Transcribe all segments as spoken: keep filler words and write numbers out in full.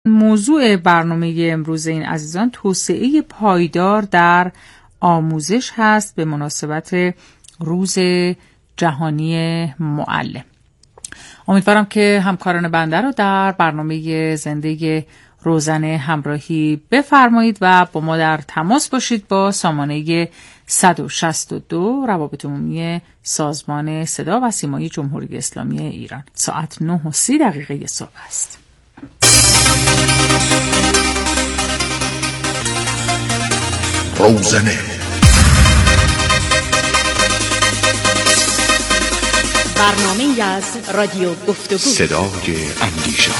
موضوع برنامه امروز این عزیزان توسعه پایدار در آموزش هست به مناسبت روز جهانی معلم. امیدوارم که همکاران بنده رو در برنامه زنده روزنه همراهی بفرمایید و با ما در تماس باشید با سامانه صد و شصت و دو روابط عمومی سازمان صدا و سیمای جمهوری اسلامی ایران. ساعت نه و سی دقیقه صبح است. روزنه برنامه از رادیو گفتگو صدای اندیشه.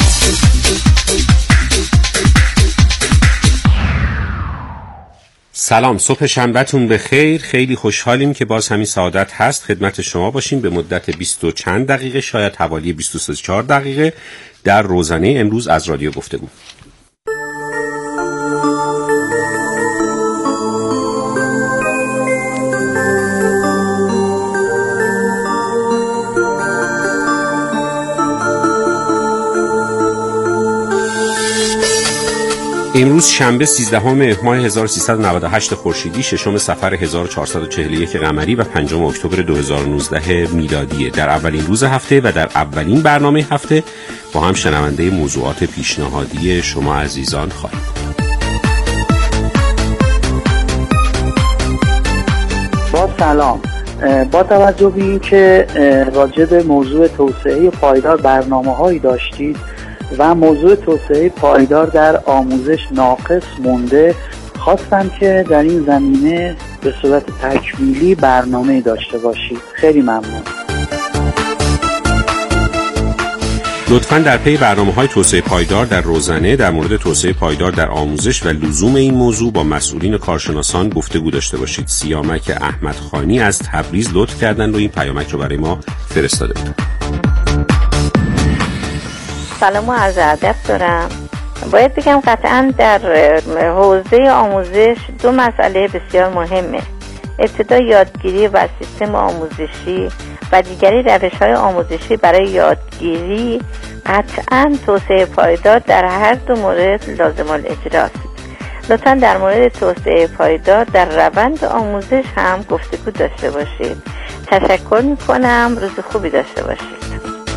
سلام، صبح شنبهتون به خیر. خیلی خوشحالیم که باز همین سعادت هست خدمت شما باشیم به مدت بیست و چند دقیقه، شاید حوالی بیست و سه چهار دقیقه در روزنه امروز از رادیو گفتگو. امروز شنبه سیزدهم ماه هزار و سیصد و نود و هشت خورشیدی، ششم صفر هزار و چهارصد و چهل و یک قمری و پنجم اکتبر دو هزار و نوزده میلادی. در اولین روز هفته و در اولین برنامه هفته با هم شنونده موضوعات پیشنهادی شما عزیزان خواهیم. با سلام، با توجه به این که راجع به موضوع توسعه پایدار برنامه‌هایی داشتید و موضوع توسعه پایدار در آموزش ناقص مونده، خواستم که در این زمینه به صورت تکمیلی برنامه داشته باشید. خیلی ممنون. لطفاً در پی برنامه‌های توسعه پایدار در روزنه در مورد توسعه پایدار در آموزش و لزوم این موضوع با مسئولین کارشناسان گفتگو داشته باشید. سیامک احمدخانی از تبریز لطف کردن و این پیامک رو برای ما فرستاده بودند. سلام و عرض ادب دارم. باید بگم قطعا در حوزه آموزش دو مسئله بسیار مهمه. ابتدا یادگیری و سیستم آموزشی و دیگری روش‌های آموزشی برای یادگیری. قطعا توسعه پایدار در هر دو مورد لازم الاجرا است. لطفاً در مورد توسعه پایدار در روند آموزش هم گفتگو داشته باشید. تشکر می‌کنم. روز خوبی داشته باشید.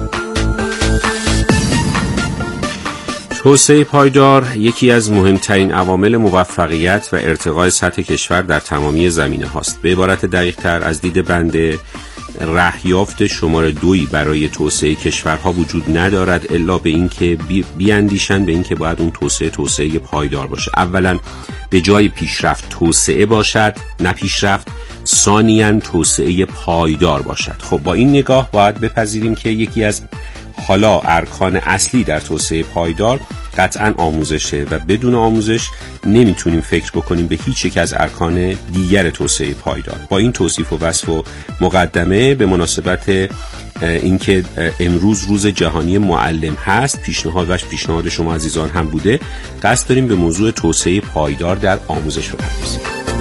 توسعه پایدار یکی از مهمترین عوامل موفقیت و ارتقای سطح کشور در تمامی زمینه هاست. به عبارت دقیق تر از دید بنده، رهیافت شماره دویی برای توسعه کشورها وجود ندارد الا به این که بیاندیشن به این که باید اون توسعه توسعه پایدار باشه. اولا به جای پیشرفت توسعه باشد نه پیشرفت، ثانیاً توسعه پایدار باشد. خب با این نگاه باید بپذیریم که یکی از حالا ارکان اصلی در توسعه پایدار قطعاً آموزشه و بدون آموزش نمیتونیم فکر بکنیم به هیچ یک از ارکان دیگر توسعه پایدار. با این توصیف و وصف و مقدمه به مناسبت اینکه امروز روز جهانی معلم هست، پیشنهاد و پیشنهاد شما عزیزان هم بوده، قصد داریم به موضوع توسعه پایدار در آموزش بپردازیم.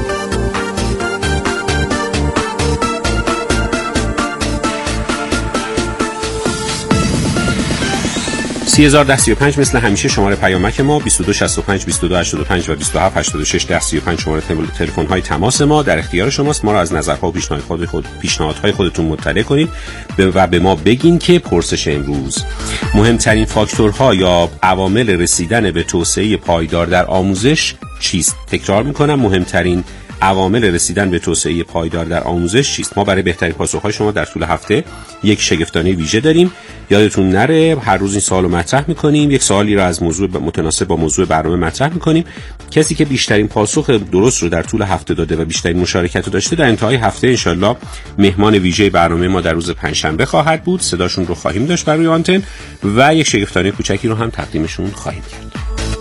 سی هزار ده سی و پنج مثل همیشه شماره پیامک ما، بیست و دو شصت و پنج بیست و دو هشتاد و پنج و بیست و هفت هشتاد و شش ده سی و پنج شماره تلفن های تماس ما در اختیار شماست. ما را از نظرها و پیشنهادهای خود پیشنهادهای خودتون مطلع کنید و به ما بگین که پرسش امروز مهمترین فاکتورها یا عوامل رسیدن به توسعه پایدار در آموزش چیست؟ تکرار میکنم، مهمترین عوامل رسیدن به توسعه پایدار در آموزش چیست؟ ما برای بهترین پاسخ‌های شما در طول هفته یک شگفتانه ویژه داریم. یادتون نره هر روز این سوالو مطرح می‌کنیم، یک سوالی رو از موضوع متناسب با موضوع برنامه مطرح می‌کنیم. کسی که بیشترین پاسخ درست رو در طول هفته داده و بیشترین مشارکت رو داشته در انتهای هفته انشالله مهمان ویژه برنامه ما در روز پنجشنبه خواهد بود. صداشون رو خواهیم داشت بر روی آنتن و یک شگفتانه کوچکی رو هم تقدیمشون خواهیم کرد.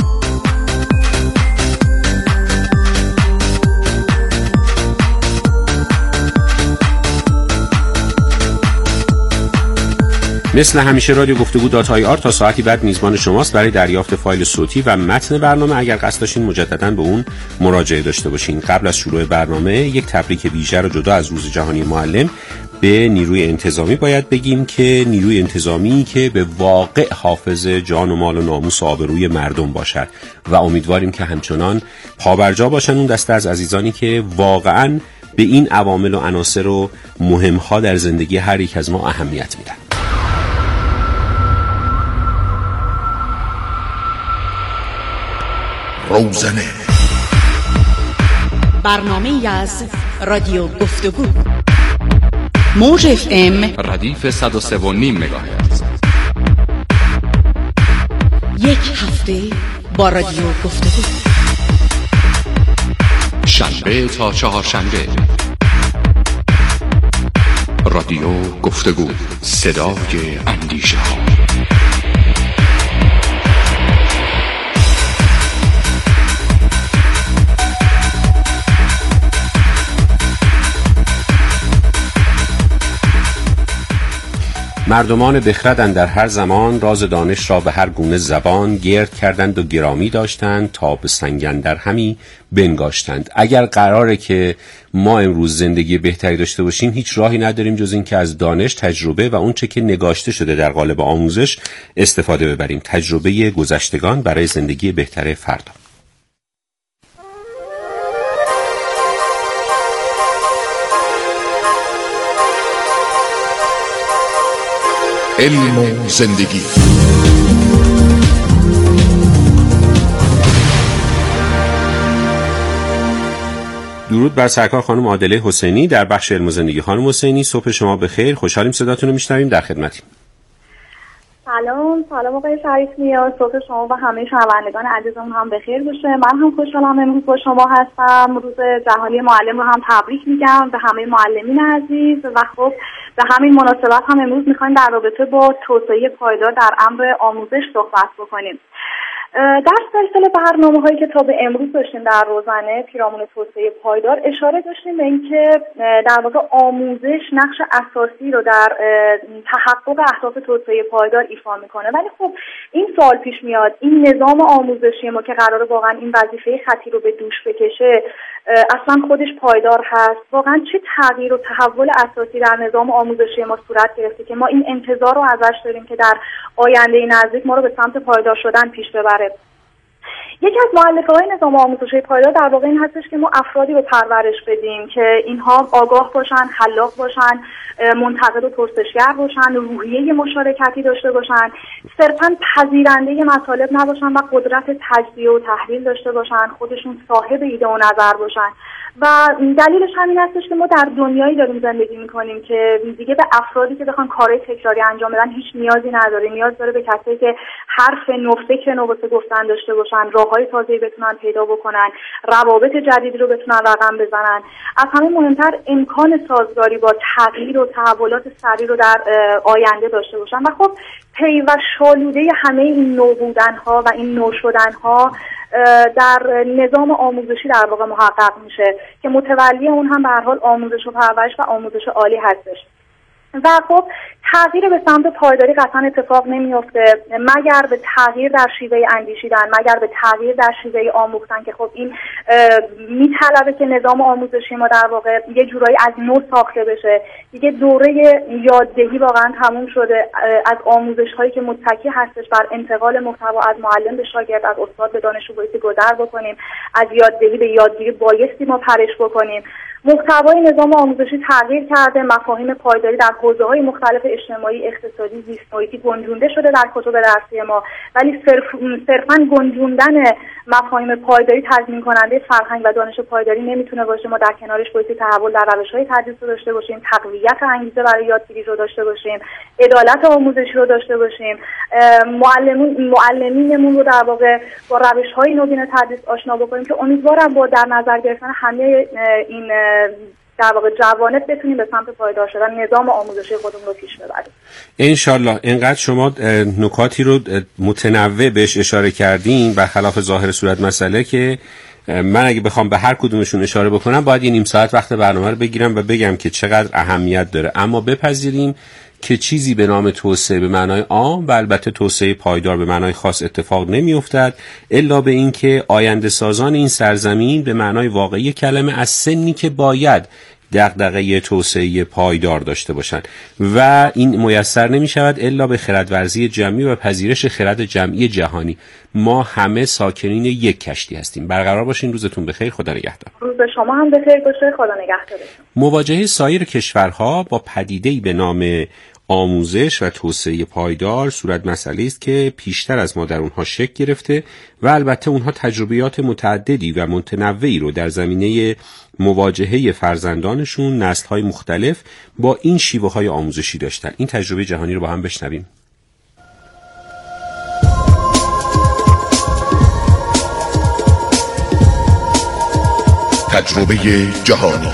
مثل همیشه رادیو گفتگو دات آی آر تا ساعتی بعد میزبان شماست برای دریافت فایل صوتی و متن برنامه. اگر قصد داشتین مجددا به اون مراجعه داشته باشین. قبل از شروع برنامه یک تبریک ویژه رو جدا از روز جهانی معلم به نیروی انتظامی باید بگیم که نیروی انتظامی که به واقع حافظ جان و مال و ناموس و آبروی مردم باشد و امیدواریم که همچنان پابرجا باشن اون دسته از عزیزانی که واقعاً به این عوامل و عناصر و مهم‌ها در زندگی هر یک از ما اهمیت میدن. روزنه، برنامه از رادیو گفتگو، موج اف ام ردیف صد و سه و نیم مگاهرتز. یک هفته با رادیو گفتگو، شنبه تا چهارشنبه. رادیو گفتگو، صدای اندیشه ها. مردمان بخردند در هر زمان، راز دانش را به هر گونه زبان گرد کردند و گرامی داشتند تا به سنگ اندر همی بنگاشتند. اگر قراره که ما امروز زندگی بهتری داشته باشیم، هیچ راهی نداریم جز این که از دانش، تجربه و اون چه که نگاشته شده در قالب آموزش استفاده ببریم. تجربه گذشتگان برای زندگی بهتر فردا. علم و زندگی. درود بر سرکار خانم عادله حسینی در بخش علم و زندگی. خانم حسینی، صبح شما بخیر. خوشحالیم صداتون رو میشنویم. در خدمتیم. سلام سلام آقای شریفی، صبح شما و همه شنوندگان عزیزمون هم بخیر باشه. من هم خوشحالم امروز با شما هستم. روز جهانی معلم رو هم تبریک میگم به همه معلمین عزیز و خب به همین مناسبت هم امروز میخوایم در رابطه با توسعه پایدار در امر آموزش صحبت بکنیم. در سلسله برنامه‌هایی که تا به امروز داشتیم در روزنه پیرامون توسعه پایدار اشاره داشتیم به اینکه در واقع آموزش نقش اساسی رو در تحقق اهداف توسعه پایدار ایفا میکنه. ولی خب این سوال پیش میاد، این نظام آموزشی ما که قراره واقعا این وظیفه خطیر رو به دوش بکشه اصلا خودش پایدار هست؟ واقعا چه تغییر و تحول اساسی در نظام آموزشی ما صورت گرفته که ما این انتظار رو ازش داریم که در آینده نزدیک ما رو به سمت پایدار شدن پیش ببره؟ یکی از مؤلفه‌های نظام آموزشی پایدار در واقع این هستش که ما افرادی رو پرورش بدیم که اینها آگاه باشن، خلاق باشن، منتقد و پرسشگر باشن، روحیه مشارکتی داشته باشن، صرفاً پذیرنده مطالب نباشن و قدرت تجزیه و تحلیل داشته باشن، خودشون صاحب ایده و نظر باشن. و دلیلش همین هستش که ما در دنیایی داریم زندگی میکنیم که دیگه به افرادی که بخوان کارهای تکراری انجام بدن هیچ نیازی نداره. نیاز داره به کسایی که حرف نو، فکر نو واسه گفتن داشته باشن، راههای تازه‌ای بتونن پیدا بکنن، روابط جدیدی رو بتونن رقم بزنن. از همه مهمتر امکان سازگاری با تغییر و تحولات سریع رو در آینده داشته باشن. و خب پی و شالوده همه این نو بودن‌ها و این نو شدن‌ها در نظام آموزشی در واقع محقق میشه که متولی اون هم به هر حال آموزش و پرورش و آموزش عالی هستش. و خب تغییر به سمت پایداری قطعا اتفاق نمیفته مگر به تغییر در شیوه اندیشیدن، مگر به تغییر در شیوه آموختن که خب این میطلبه که نظام آموزشی ما در واقع یه جورایی از نو ساخته بشه. دیگه دوره یاددهی واقعا تموم شده. از آموزش هایی که متکی هستش بر انتقال محتوا از معلم به شاگرد، از استاد به دانشجو بایستی گذر بکنیم، از یاددهی به یادگیری بایستی ما پرش بکنیم. محتوای نظام آموزشی تغییر کرده، مفاهیم پایداری در حوزه‌های مختلف اجتماعی، اقتصادی، زیست محیطی گنجونده شده در کتب درسی ما، ولی صرف صرفاً گنجوندن مفاهیم پایداری تضمین کننده فرهنگ و دانش پایداری نمیتونه باشه. ما در کنارش باید تحول در روش‌های تدریس رو داشته باشیم، تقویت انگیزه برای یادگیری رو داشته باشیم، عدالت آموزشی رو داشته باشیم، معلمین معلمینمون رو در واقع با روش‌های نوین تدریس آشنا بکنیم که امیدوارم با در نظر گرفتن همه این در واقع جوانب بتونیم به سمت پایدار شدن نظام آموزشی خودمون رو پیش ببریم. انشالله. اینقدر شما نکاتی رو متنوع بهش اشاره کردین برخلاف ظاهر صورت مسئله که من اگه بخوام به هر کدومشون اشاره بکنم باید یه نیم ساعت وقت برنامه رو بگیرم و بگم که چقدر اهمیت داره. اما بپذیریم که چیزی به نام توسعه به معنای عام و البته توسعه پایدار به معنای خاص اتفاق نمی افتد الا به این که آینده سازان این سرزمین به معنای واقعی کلمه از سنی که باید دغدغه توسعه پایدار داشته باشن و این میسر نمی شود الا به خردورزی جمعی و پذیرش خرد جمعی جهانی. ما همه ساکنین یک کشتی هستیم. برقرار باشین. روزتون بخیر. خدا نگهدار. روز شما هم بخیر باشه. خدا نگهدارتون. مواجهه سایر کشورها با پدیده‌ای به نام آموزش و توسعه پایدار صورت مسئله است که پیشتر از ما در اونها شکل گرفته و البته اونها تجربیات متعددی و متنوعی رو در زمینه مواجهه فرزندانشون، نسل‌های مختلف با این شیوه‌های آموزشی داشتن. این تجربه جهانی رو با هم بشنویم. تجربه جهانی.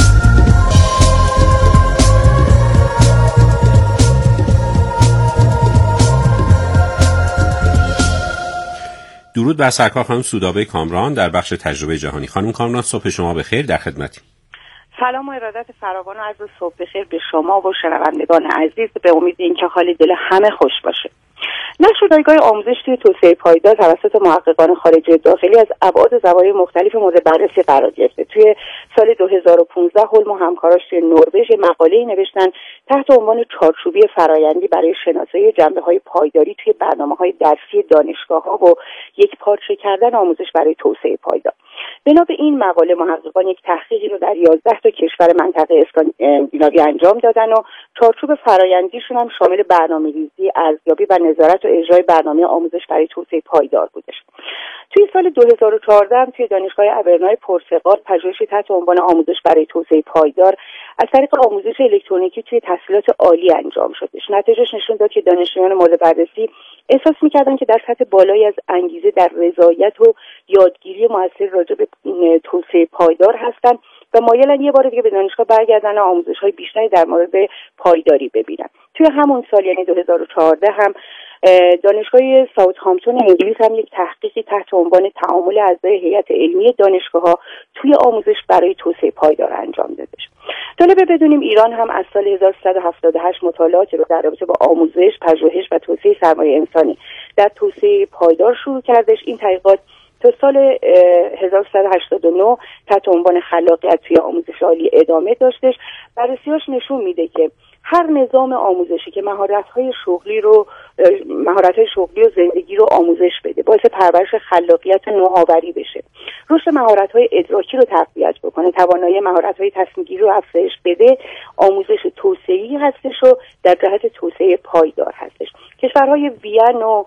درود بر سرکار خانم سودابه کامران در بخش تجربه جهانی. خانم کامران صبح شما بخیر، در خدمتیم. سلام و ارادت فراوان و عرض صبح بخیر به شما و شنوندگان عزیز، به امید اینکه حال دل همه خوش باشه. نشر جایگاه آموزش توی توسعه پایدار توسط محققان خارجی داخلی از ابعاد زوایای مختلف مورد بررسی قرار گرفته. توی سال دو هزار و پانزده هولم و همکاراش توی نروژ مقاله‌ای نوشتن تحت عنوان چارچوبی فرآیندی برای شناسایی جنبه‌های پایداری توی برنامه‌های درسی دانشگاه‌ها و یک پارچه کردن آموزش برای توسعه پایدار. بنا به این مقاله محققان یک تحقیقی رو در یازده تا کشور منطقه اسکاندیناوی انجام دادن و چارچوب فرآیندیشون هم شامل برنامه‌ریزی، ارزیابی و نظارت و اجرای برنامه آموزش برای توسعه پایدار بودش. توی سال دو هزار و چهارده هم توی دانشگاه ابرنای پرتغال پژوهشی تحت عنوان آموزش برای توسعه پایدار از طریق آموزش الکترونیکی توی تحصیلات عالی انجام شدش. نتیجهش نشون داد که دانشجویان مورد بررسی احساس می‌کردن که در سطح بالایی از انگیزه در رضایت و یادگیری موثر راجع به توسعه پایدار هستن و مایلن یه بار دیگه به دانشگاه برگردن و آموزش‌های بیشتری در مورد پایداری ببینن. توی همون سال یعنی دو هزار و چهارده هم دانشگاه ساوثهامپتون انگلیس هم یک تحقیقی تحت عنوان تعامل اعضای هیئت علمی دانشگاه‌ها توی آموزش برای توسعه پایدار انجام دادش. جالبه بدونیم ایران هم از سال هزار و سیصد و هفتاد و هشت مطالعاتی رو در رابطه با آموزش، پژوهش و توسعه سرمایه انسانی در توسعه پایدار شروع کردش. این تحقیقات تا سال هزار و سیصد و هشتاد و نه تحت عنوان خلاقیت توی آموزش عالی ادامه داشتش. بررسی‌هاش نشون میده که هر نظام آموزشی که مهارت‌های شغلی رو مهارت‌های شغلی و زندگی رو آموزش بده، باعث پرورش خلاقیت و نوآوری بشه، رشد مهارت‌های ادراکی رو تقویت بکنه، توانایی مهارت‌های تصمیم‌گیری رو افزایش بده، آموزش توسعه‌ای هستش و در جهت توسعه پایدار هستش. کشورهای وین و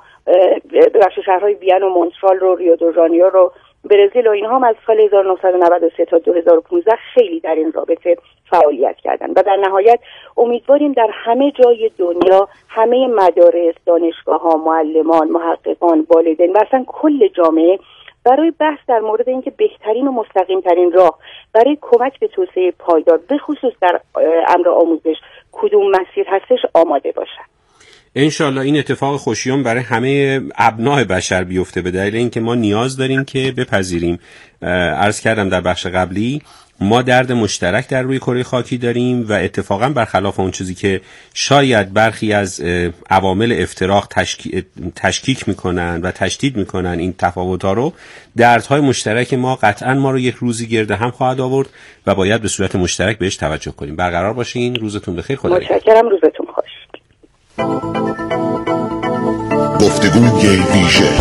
بخش شهرهای وین و مونترال رو، ریو دو ژانیرو رو، برزیل و اینها هم از سال هزار و نهصد و نود و سه تا دو هزار و پانزده خیلی در این رابطه فعالیت کردن و در نهایت امیدواریم در همه جای دنیا همه مدارس، دانشگاه‌ها، معلمان، محققان، والدین و اصلا کل جامعه برای بحث در مورد اینکه بهترین و مستقیم‌ترین راه برای کمک به توسعه پایدار به خصوص در امر آموزش کدوم مسیر هستش آماده باشن. انشالله این اتفاق خوشیوم برای همه ابناء بشر بیفته، به دلیل اینکه ما نیاز داریم که بپذیریم. عرض کردم در بخش قبلی ما درد مشترک در روی کره خاکی داریم و اتفاقا برخلاف اون چیزی که شاید برخی از عوامل افتراق تشکی... تشکیک میکنن و تشدید میکنن این تفاوت‌ها رو، دردهای مشترک ما قطعا ما رو یک روزی گرد هم خواهد آورد و باید به صورت مشترک بهش توجه کنیم. برقرار باشین. روزتون بخیر. خدا متشکرم. روزتون خوش. گفتگوی ویژه.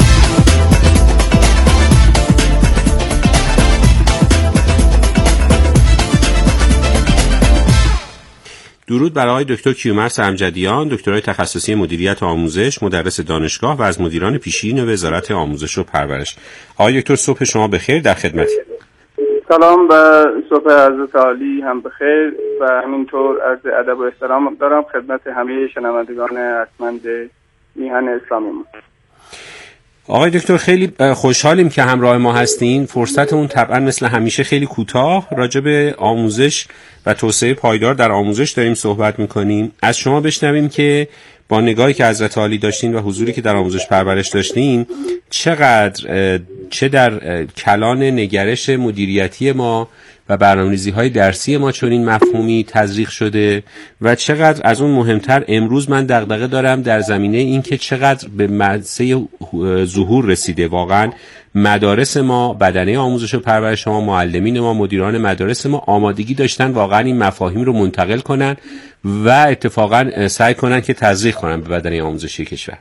درود بر آقای دکتر کیومرث امجدیان، دکترای تخصصی مدیریت و آموزش، مدرس دانشگاه و از مدیران پیشین وزارت آموزش و پرورش. آقای دکتر صبح شما بخیر، در خدمتی. سلام و صبح حضرت عالی هم بخیر و همینطور عرض ادب و احترام دارم خدمت همه شنوندگان ارجمند میهن اسلامی ما. آقای دکتر خیلی خوشحالیم که همراه ما هستین. فرصتمون طبعا مثل همیشه خیلی کوتاه، راجع به آموزش و توسعه پایدار در آموزش داریم صحبت میکنیم. از شما بشنویم که با نگاهی که حضرت عالی داشتین و حضوری که در آموزش پرورش داشتین، چقدر چه در کلان نگرش مدیریتی ما و برنامه‌ریزی‌های درسی ما چنین مفهومی تزریق شده و چقدر از اون مهمتر امروز من دغدغه دارم در زمینه این که چقدر به مرحله ظهور رسیده واقعا مدارس ما، بدنه آموزش و پرورش ما، معلمین ما، مدیران مدارس ما آمادگی داشتن واقعا این مفاهیم رو منتقل کنن و اتفاقا سعی کنن که تزریق کنن به بدنه آموزشی کشور.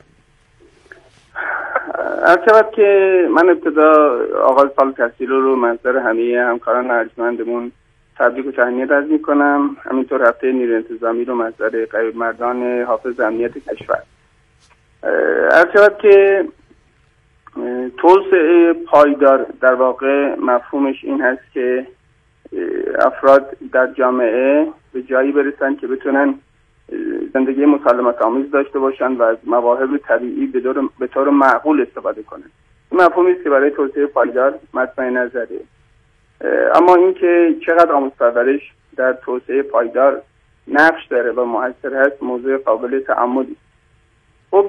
البته که من ابتدا آغاز سال تحصیل رو منظر همه همکاران ارجمندمون تبریک و تهنیت عرض می‌کنم. همینطور هفته نیروی انتظامی رو منظر قوی مردان حافظ امنیت کشور. البته که توسعه پایدار در واقع مفهومش این هست که افراد در جامعه به جایی برسن که بتونن زندگی مسالمت آمیز داشته باشن و از مواهب طبیعی به طور به طور معقول استفاده کنن. این مفهومی است که برای توسعه پایدار مطمع نظره. اما اینکه چقدر آموزش پرورش در توسعه پایدار نقش داره و مؤثر هست موضوع قابل تأملی. خب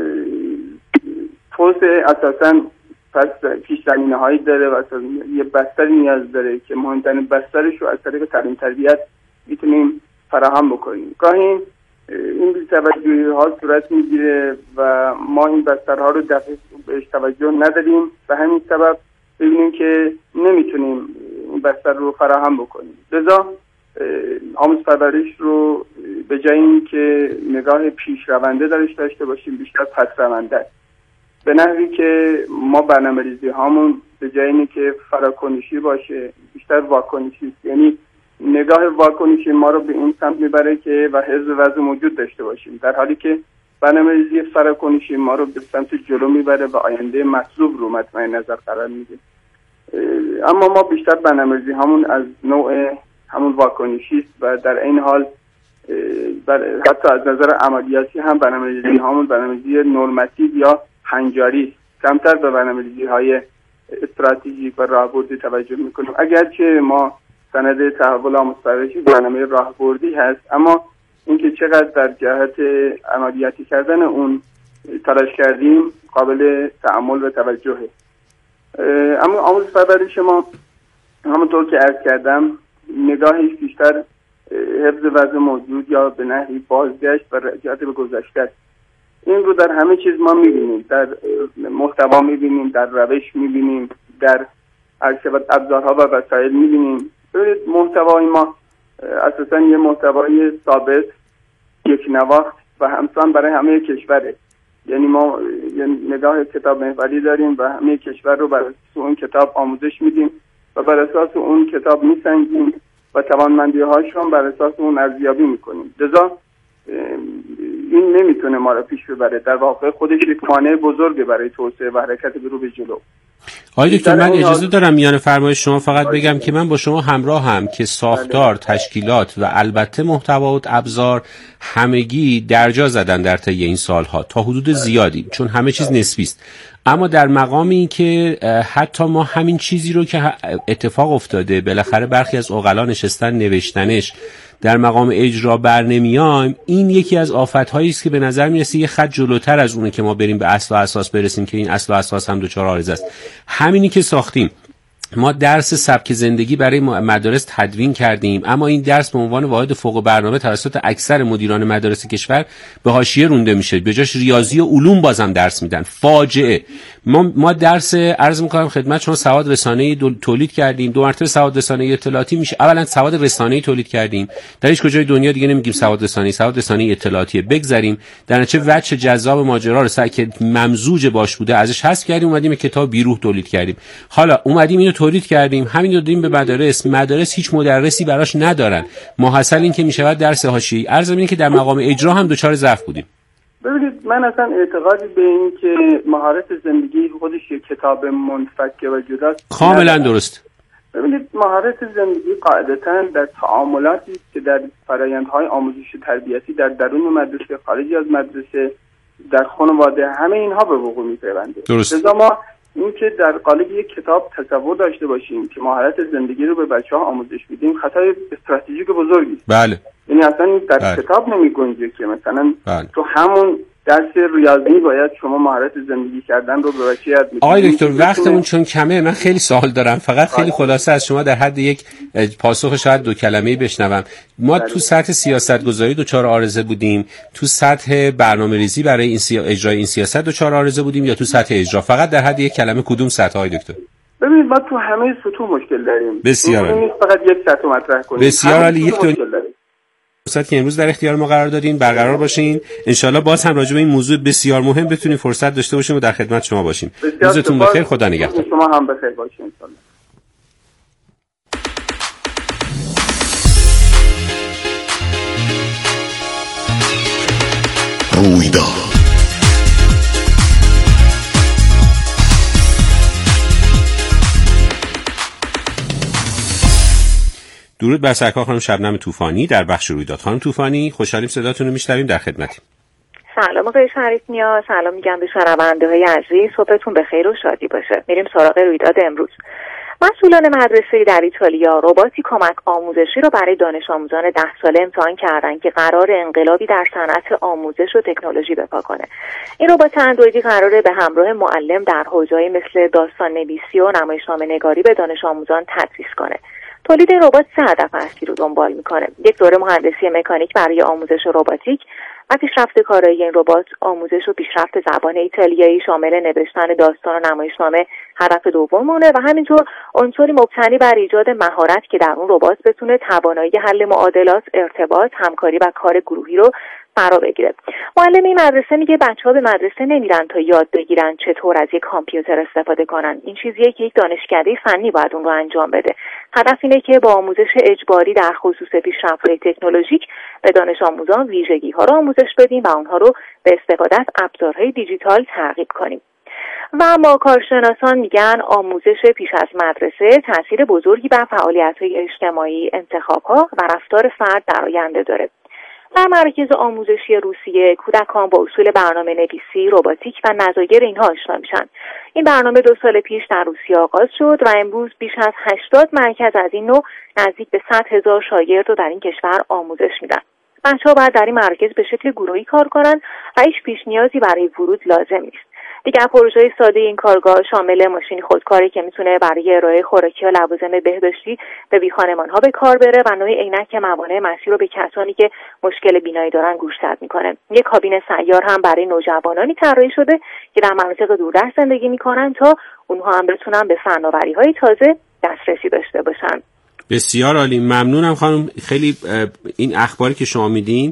توسعه اساساً پس پیش‌زمینه‌هایی داره و یه بستری نیاز داره که مهمترین بسترش رو از طریق تعلیم تربیت میتونیم فراهم بکنیم. گاهی این بی‌توجهی‌ها صورت میگیره و ما این بسترها رو دقیق بهش توجه نداریم و همین سبب ببینیم که نمیتونیم این بستر رو فراهم بکنیم. لذا آموزش پرورش رو به جای اینکه نگاه پیشرونده درش داشته باشیم بیشتر پس‌رونده، به نحوی که ما برنامه‌ریزی هامون به جای اینکه فراکنشی باشه بیشتر واکنشی است. یعنی نگاه واکنشی ما رو به این سمت میبره که و حفظ وضع موجود داشته باشیم، در حالی که برنامه‌ریزی فراکنشی ما رو به سمت جلو میبره و آینده مطلوب رو مطمع نظر قرار میده. اما ما بیشتر برنامه‌ریزی هامون از نوع همون واکنشی است و در این حال حتی از نظر عملیاتی هم برنامه‌ریزی هامون برنامه‌ریزی نرماتیو یا هنجاری کمتر به برنامه‌ریزی‌های استراتژیک و راهبردی توجه میکنیم. اگرچه ما سند تحول آموزش پرورش برنامه راهبردی هست، اما اینکه چقدر در جهت عملیاتی کردن اون تلاش کردیم قابل تأمل و توجهه. اما آموزش پرورش ما همونطور که عرض کردم نگاهش بیشتر حفظ وضع موجود یا به نحوی بازگشت و رجوع به گذشته است. این رو در همه چیز ما می‌بینیم، در محتوا می‌بینیم، در روش می‌بینیم، در ابزارها و وسایل می‌بینیم. ببینید محتوای ما اساساً یه محتوای ثابت، یک نواخت و همسان برای همه کشوره. یعنی ما یه نگاه کتاب محوری داریم و همه کشور رو بر اساس اون کتاب آموزش میدیم و بر اساس اون کتاب میسنجیم و توانمندی‌هاشون بر اساس اون ارزیابی میکنیم. لذا این نمیتونه ما رو پیش ببره، در واقع خودش یک مانع بزرگه برای توسعه و حرکت به رو به جلو. آقای دکتر من اجازه دارم میان فرمایش شما فقط بگم که من با شما همراه هم که ساختار، تشکیلات و البته محتوا و ابزار همگی درجا زدن در طی این سالها تا حدود زیادی، چون همه چیز نسبی است. اما در مقامی که حتی ما همین چیزی رو که اتفاق افتاده بالاخره برخی از عقلا نشستن نوشتنش در مقام اجرا بر نمیایم، این یکی از آفت‌هایی است که به نظر میرسه یه خط جلوتر از اونه که ما بریم به اصل و اساس برسیم که این اصل و اساس هم دچار عارضه است. همینی که ساختیم، ما درس سبک زندگی برای مدارس تدوین کردیم، اما این درس به عنوان واحد فوق برنامه توسط اکثر مدیران مدارس کشور به حاشیه رونده میشه، به جاش ریاضی و علوم بازم درس میدن. فاجعه. ما ما درس عرض میکنم خدمت شما سواد رسانه‌ای تولید کردیم، دو مرتبه سواد رسانه‌ای اطلاعاتی میشه. اولا سواد رسانه‌ای تولید کردیم، در هیچ کجای دنیا دیگه نمیگیم سواد رسانه‌ای، سواد رسانه‌ای اطلاعاتی بگذاریم. در نتیجه وجه جذاب ماجرا رو سعی که ممزوج باش بوده ازش حذف کردیم، اومدیم کتاب بیروح تولید کردیم. حالا اومدیم اینو تولید کردیم، همین رو دادیم به مدارس. مدارس هیچ مدرسی براش ندارن، ماحصل این که میشود درس حاشیه‌ای. عرض اینه که در مقام اجرا هم دچار ضعف بودیم. ببینید من اصلا اعتقادی به این که مهارت زندگی خودش یک کتاب منفک و جداست کاملا درست. ببینید مهارت زندگی قاعدتاً در تعاملاتی که در فرآیندهای آموزش تربیتی در درون مدرسه، خارج از مدرسه، در خانواده، همه اینها به وقوع می‌پیونده. لذا ما این که در قالب یک کتاب تصور داشته باشیم که مهارت زندگی رو به بچه‌ها آموزش میدیم خطای استراتژیک بزرگی است. بله. یعنی اصلا در بله. کتاب نمی‌گنجه که مثلا بله. تو همون درس ریاضی باید شما مهارت زندگی کردن رو به بچه یاد بدید. آقای دکتر وقتمون چون کمه، من خیلی سوال دارم، فقط خیلی خلاصه از شما در حد یک پاسخ شاید دو کلمه‌ای بشنوم. ما تو سطح سیاست‌گذاری دچار عارضه بودیم، تو سطح برنامه‌ریزی برای این سیا... اجرای این سیاست دچار عارضه بودیم، یا تو سطح اجرا؟ فقط در حد یک کلمه کدوم سطح های دکتر؟ ببینید ما تو همه سطوح مشکل داریم. بسیار عالی. فقط یک سطح مطرح کنیم. بسیار عالی. یک دو فرصت که امروز در اختیار ما قرار دادین برقرار باشین. انشالله باز هم راجع به این موضوع بسیار مهم بتونیم فرصت داشته باشیم و در خدمت شما باشیم. روزتون بخیر، خدا نگهدار. شما هم بخیر باشین انشالله. رویداد درود بر سرکار خانم شبنم طوفانی در بخش رویداد. خانم طوفانی خوشحالیم صداتون رو میشنویم، در خدمتیم. سلام آقای شریف نیا، سلام میگم به شنونده های عزیز، صبحتون بخیر و شادی باشه. میریم سراغ رویداد امروز. مسئولان مدرسه در ایتالیا رباتی کمک آموزشی رو برای دانش آموزان ده ساله امتحان کردن که قرار انقلابی در صنعت آموزش و تکنولوژی برپا کنه. این ربات اندرویدی قراره به همراه معلم در حوزه‌های مثل داستان نویسی و نمایشنامه نگاری به دانش آموزان تدریس کنه. تولید این ربات سه هدف اصلی رو دنبال میکنه. یک، دوره مهندسی مکانیک برای آموزش رباتیک و پیشرفت کارایی این ربات. آموزش و پیشرفت زبان ایتالیایی شامل نوشتن داستان و نمایشنامه هدف دومونه و همینطور عنصری مبتنی بر ایجاد مهارت که در اون ربات بتونه توانایی حل معادلات، ارتباط، همکاری و کار گروهی رو فرا بگیره. معلم این مدرسه میگه بچه‌ها به مدرسه نمیرن تا یاد بگیرن چطور از یک کامپیوتر استفاده کنن. این چیزیه که یک دانشکده فنی باید اون رو انجام بده. هدف اینه که با آموزش اجباری در خصوص پیشرفت‌های تکنولوژیک به دانش آموزان ویژگی‌ها رو آموزش بدیم و اونها رو به استفاده از ابزارهای دیجیتال ترغیب کنیم. و اما کارشناسان میگن آموزش پیش از مدرسه تأثیر بزرگی بر فعالیت‌های اجتماعی، انتخاب‌ها و رفتار فرد در آینده داره. در مراکز آموزشی روسیه کودکان با اصول برنامه نویسی، رباتیک و نظایر اینها آشنا میشن. این برنامه دو سال پیش در روسیه آغاز شد و امروز بیش از هشتاد مرکز از این نوع نزدیک به صد هزار شاگرد رو در این کشور آموزش میدن. بچه‌ها باید در این مراکز به شکل گروهی کار کنن و هیچ پیش نیازی برای ورود لازم نیست. دیگر پروژه ساده این کارگاه شامل ماشین خودکاری که میتونه برای ارائه خوراکی و لوازم بهداشتی به بیخانمان‌ها به کار بره و نوع عینک که موانع مسیر رو به کسانی که مشکل بینایی دارن گوشزد میکنه. یک کابین سیار هم برای نوجوانانی طراحی شده که در مناطق دوردست زندگی میکنن تا اونها هم بتونن به فناوری‌های تازه دسترسی داشته باشن. بسیار عالی، ممنونم خانم. خیلی این اخباری که شما میدین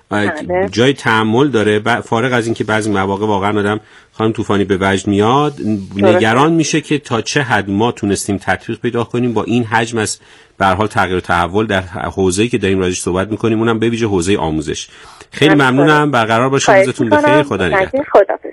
جای تأمل داره. فارغ از این که بعضی مواقع واقعا آدم خانم طوفانی به وجد میاد، نگران میشه که تا چه حد ما تونستیم تطبیق پیدا کنیم با این حجم از به هر حال تغییر و تحول در حوزه‌ای که داریم راجعش صحبت میکنیم، اونم به ویژه حوزه آموزش. خیلی ممنونم، برقرار باشه، روزتون بخیر، خدا نگهدار.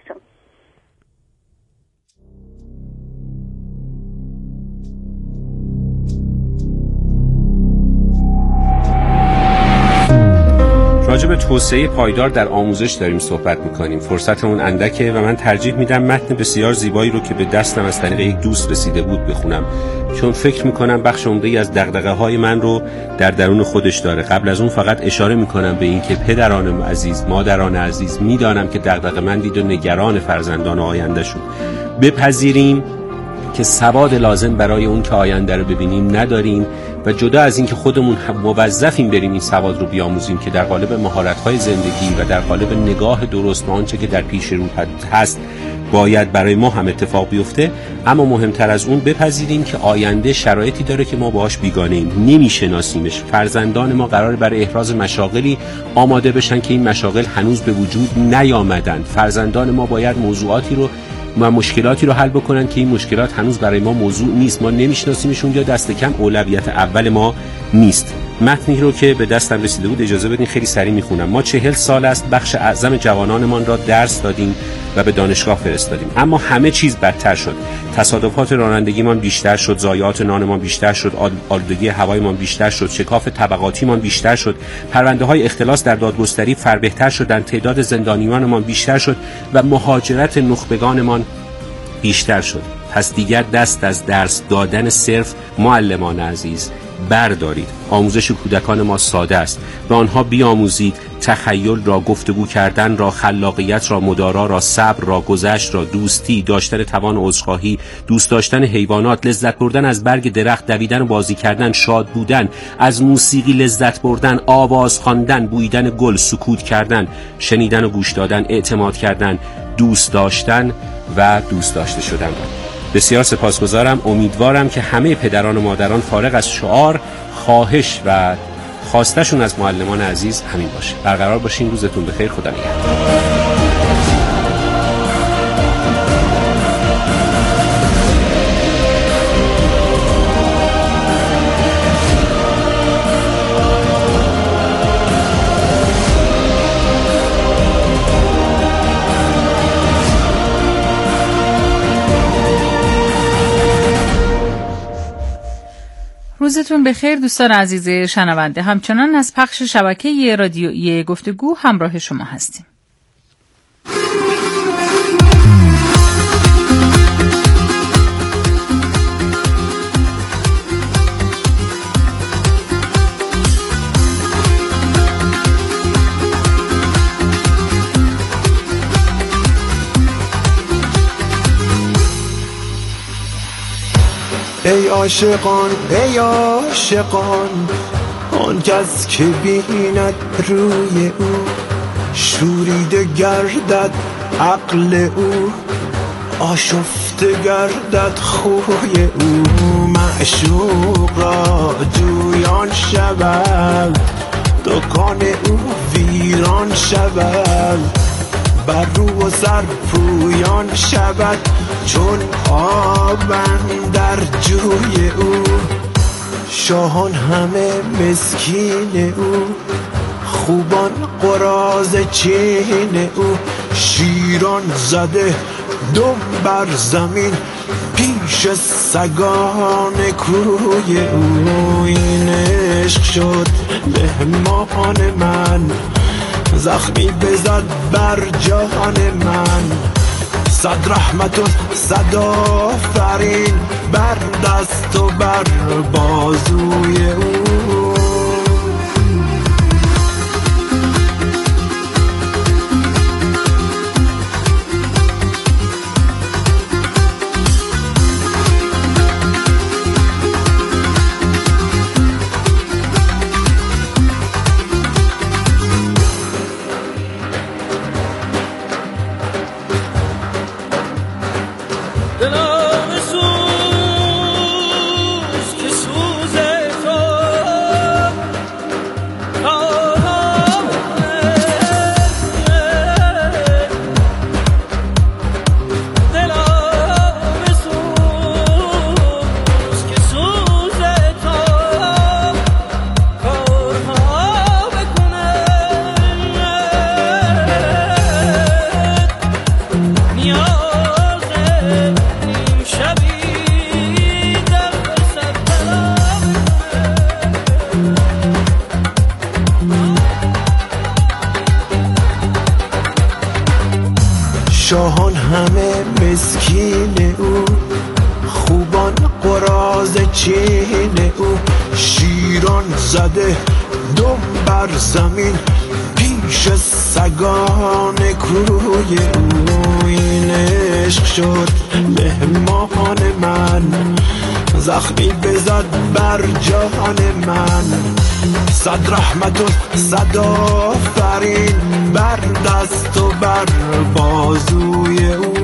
راجع به توسعه پایدار در آموزش داریم صحبت میکنیم. فرصتمون اندکه و من ترجیح میدم متن بسیار زیبایی رو که به دستم از طریق یک دوست رسیده بود بخونم، چون فکر میکنم بخش عمده‌ای از دغدغه‌های من رو در درون خودش داره. قبل از اون فقط اشاره میکنم به این که پدران عزیز، مادران عزیز، میدانم که دغدغه‌مندید و نگران فرزندان آینده‌شون. بپذیریم که سواد لازم برای اون که آینده رو ببینیم نداریم و جدا از این که خودمون موظفیم بریم این سواد رو بیاموزیم که در قالب مهارت‌های زندگی و در قالب نگاه درست به آنچه که در پیش رو هست باید برای ما هم اتفاق بیفته، اما مهمتر از اون بپذیریم که آینده شرایطی داره که ما باهاش بیگانه ایم، نمیشناسیمش. فرزندان ما قراره برای احراز مشاغلی آماده بشن که این مشاغل هنوز به وجود نیامدن. فرزندان ما باید موضوعاتی رو و مشکلاتی رو حل بکنن که این مشکلات هنوز برای ما موضوع نیست، ما نمیشناسیمشون یا دست کم اولویت اول ما نیست. متنی رو که به دستم رسیده بود اجازه بدین خیلی سریع میخونم. ما چهل سال است بخش اعظم جوانانمان را درس دادیم و به دانشگاه فرستادیم، اما همه چیز بدتر شد. تصادفات رانندگیمان بیشتر شد، ضایعات نانمان بیشتر شد، آلودگی هوایمان بیشتر شد، شکاف طبقاتیمان بیشتر شد، پرونده‌های اختلاس در دادگستری فربهتر شدند، تعداد زندانیانمان بیشتر شد و مهاجرت نخبگانمان بیشتر شد. پس دیگر دست از درس دادن صرف معلمان عزیز بردارید. آموزش کودکان ما ساده است. به آنها بیاموزید تخیل را، گفتگو کردن را، خلاقیت را، مدارا را، صبر را، گذشت را، دوستی، داشتن توان عذرخواهی، دوست داشتن حیوانات، لذت بردن از برگ درخت، دویدن و بازی کردن، شاد بودن، از موسیقی لذت بردن، آواز خواندن، بویدن گل، سکوت کردن، شنیدن و گوش دادن، اعتماد کردن، دوست داشتن و دوست داشته شدن. بسیار سپاسگزارم. امیدوارم که همه پدران و مادران فارغ از شعار، خواهش و خواستشون از معلمان عزیز همین باشه. برقرار باشین. روزتون بخیر. خدا نگهدار. روزتون بخیر دوستان عزیز شنونده. همچنان از پخش شبکه رادیویی گفتگو همراه شما هستیم. ای عاشقان ای عاشقان، آن کس که بیند روی او، شوریده گردد عقل او، آشفته گردد خوی او. معشوق را جویان شود، دکان او ویران شود، بر رو و سر پویان شود، چون آبن در جوی او. شاهان همه مسکین او، خوبان قراض چین او. شیران زده دم بر زمین، پیش سگان کوی او. این عشق شد مهمان من، زخمی بزد بر جان من. صد رحمت و صد آفرین بر دست و بر بازوی او. شاهان همه مسکین او، خوبان قراض چین او. شیران زده دم بر زمین، پیش سگان کوی او. این عشق شد مهمان من، زخمی بزد بر جان من. صد رحمت و صد آفرین بر دست و بر بازوی او.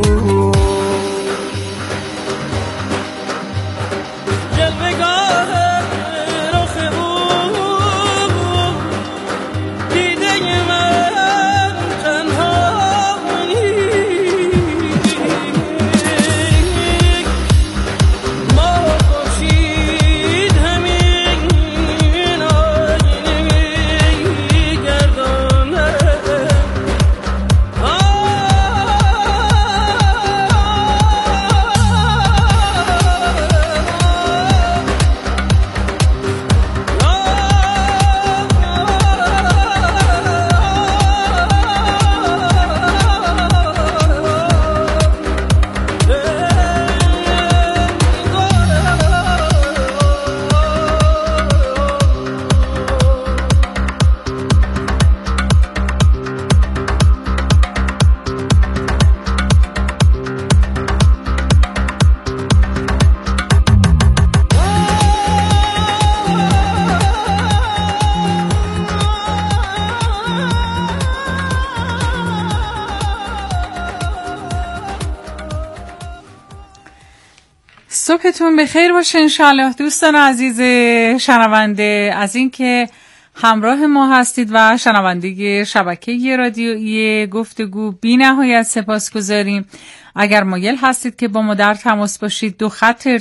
صبحتون بخیر باشه انشالله دوستان عزیز شنونده، از اینکه همراه ما هستید و شنونده شبکه رادیویی گفتگو بی نهایت سپاس گذاریم. اگر مایل هستید که با ما در تماس باشید، دو خط